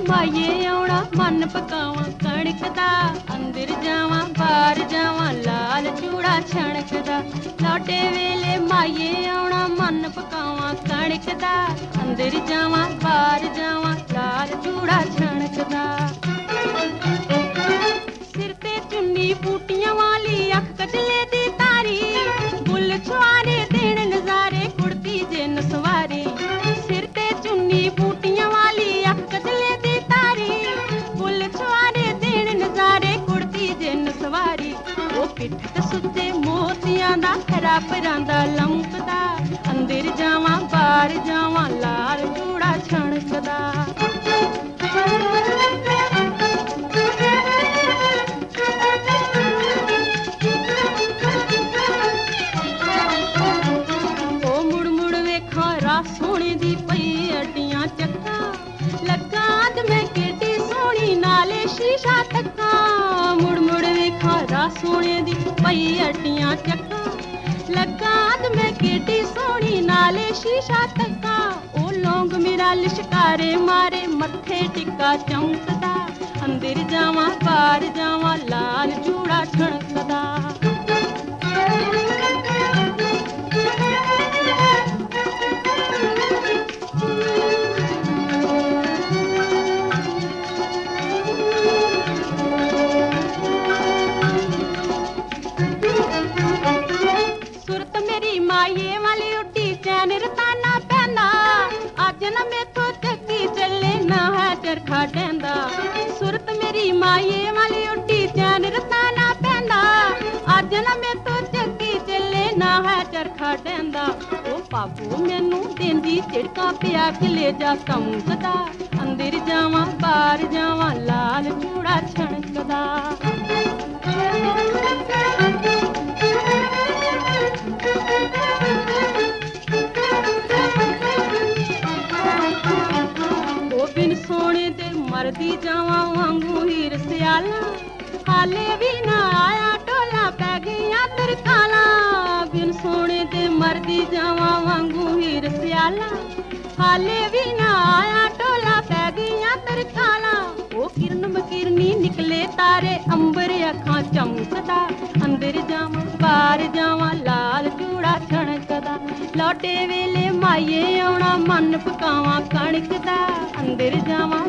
ਮਾਈਏ ਆਉਣਾ ਮਨ ਪਕਾਵਾਂ ਕਣਕ ਦਾ ਅੰਦਰ ਜਾਵਾਂ ਬਾਹਰ ਜਾਵਾਂ ਲਾਲ ਚੂੜਾ ਛਣਕਦਾ ਲਾਟੇ ਵੇਲੇ ਮਾਈਏ ਆਉਣਾ ਮਨ ਪਕਾਵਾਂ ਕਣਕ ਦਾ ਅੰਦਰ ਜਾਵਾਂ ਬਾਹਰ ਜਾਵਾਂ ਲਾਲ ਚੂੜਾ ਛਣਕਦਾ ਸਿਰ ਤੇ ਚੁੰਨੀ ਬੂਟੀਆਂ ਵਾਲੀ ਅੱਖ ਕਜਲੇ ਦੀ ਤਾਰੀ ਬੁੱਲ ਛੁਆਰੇ ਦੇਣ ਨਜ਼ਾਰੇ ਕੁੜਤੀ ਜਿੰਨ ਸਵਾਰੀ ਸਿਰ ਤੇ ਚੁੰਨੀ ਬੂਟੀਆਂ ਵਾਲੀ ਅੱਖ ਕਜਲੇ ਦੀ ਤਾਰੀ ਬੁੱਲ ਛੁਆਰੇ ਦੇਣ ਨਜ਼ਾਰੇ ਕੁੜਤੀ ਜਿੰਨ ਸਵਾਰੀ ਉਹ ਪਿੱਠ ਤੇ ਸੁੱਚੇ ਮੋਤੀਆਂ ਦਾ ਰਾਪਰਾਂ ਦਾ ਲੰਕਦਾ ਅੰਦਰ ਜਾਵਾਂ ਬਾਹਰ ਜਾਵਾਂ ਲਾਲ ਚੂੜਾ ਛਣਕਦਾ ਸੋਹਣੇ ਦੀ ਪਈ ਅੱਡੀਆਂ ਚੱਕਾਂ ਲੱਗਾ ਤੇ ਮੈਂ ਕਿੱਡੀ ਸੋਹਣੀ ਨਾਲੇ ਸ਼ੀਸ਼ਾ ਤੱਕਾਂ ਮੁੜ ਮੁੜ ਵੇਖਾਂ ਰਾ ਸੋਹਣੇ ਦੀ ਪਈ ਅੱਡੀਆਂ ਚੱਕਾਂ ਲੱਗਾ ਤੇ ਮੈਂ ਕਿੱਡੀ ਸੋਹਣੀ ਨਾਲੇ ਸ਼ੀਸ਼ਾ ਤੱਕਾਂ ਉਹ ਲੌਂਗ ਮੇਰਾ ਲਿਸ਼ਕਾਰੇ ਮਾਰੇ ਮੱਥੇ ਟਿੱਕਾ ਚਮਕਦਾ ਅੰਦਰ ਜਾਵਾਂ ਬਾਹਰ ਜਾਵਾਂ ਲਾਲ ਚੂੜਾ ਛਣਕਦਾ ਮਾਈਏ ਵਾਲੀ ਉੱਡੀ ਚੈਨ ਰਤਾਨਾ ਪੈਂਦਾ ਅੱਜ ਨਾ ਮੇਥੋਂ ਚੱਕੀ ਚੱਲੇ ਨਾ ਹੈ ਚਰਖਾ ਡੈਂਦਾ ਸੁਰਤ ਮੇਰੀ ਮਾਈਏ ਵਾਲੀ ਉੱਡੀ ਚੈਨ ਰਤਾਨਾ ਪੈਂਦਾ ਅੱਜ ਨਾ ਮੇਥੋਂ ਚੱਕੀ ਚੱਲੇ ਨਾ ਹੈ ਚਰਖਾ ਡੈਂਦਾ ਉਹ ਬਾਬੂ ਮੈਨੂੰ ਦਿੰਦੀ ਝਿੜਕਾਂ ਪਿਆ ਕਲੇਜਾ ਕੰਕਦਾ ਅੰਦਰ ਜਾਵਾਂ ਬਾਹਰ ਜਾਵਾਂ ਲਾਲ ਚੂੜਾ ਛਣਕਦਾ ਬਿਨ ਸੋਹਣੇ ਤੇ ਮਰਦੀ ਜਾਵਾਂ ਵਾਂਗੂ ਹੀਰ ਸਿਆਲਾ ਹਾਲੇ ਵੀ ਨਾ ਆਇਆ ਟੋਲਾ ਪੈ ਗਈਆਂ ਤਰਕਾਲਾਂ ਬਿਨ ਸੋਹਣੇ ਤੇ ਮਰਦੀ ਜਾਵਾਂ ਵਾਂਗੂ ਹੀਰ ਸਿਆਲਾ ਹਾਲੇ ਵੀ ਨਾ ਆਇਆ ਟੋਲਾ ਪੈ ਗਈਆਂ ਤਰਕਾਲਾਂ ਉਹ ਕਿਰਨ ਮਕਿਰਨੀ ਨਿਕਲੇ ਤਾਰੇ ਅੰਬਰ ਅੱਖਾਂ ਚਮਕਦਾ ਅੰਦਰ ਜਾਵਾਂ ਬਾਹਰ ਜਾਵਾਂ ਲਾਲ ਚੂੜਾ ਛਣਕਦਾ ਲੌਟੇ ਵੇਲੇ ਮਾਈਏ ਆਉਣਾ ਮਨ ਪਕਾਵਾਂ ਕਣਕ ਦਾ ਅੰਦਰ ਜਾਵਾਂ